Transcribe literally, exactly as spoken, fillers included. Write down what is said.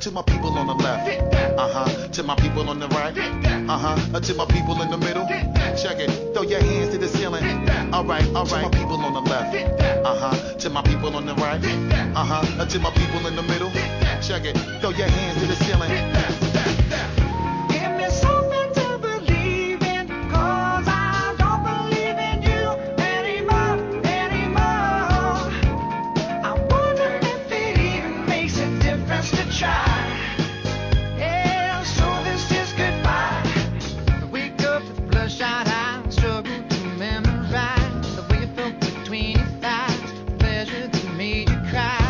to my people on the left. Uh-huh. To my people on the right. Uh-huh. To my people in the middle. Check it. Throw your hands to the ceiling. All right, all right. To my people on the left. Uh-huh. To my people on the right. Uh-huh. To my people in the middle. Check it. Throw your hands to the ceiling.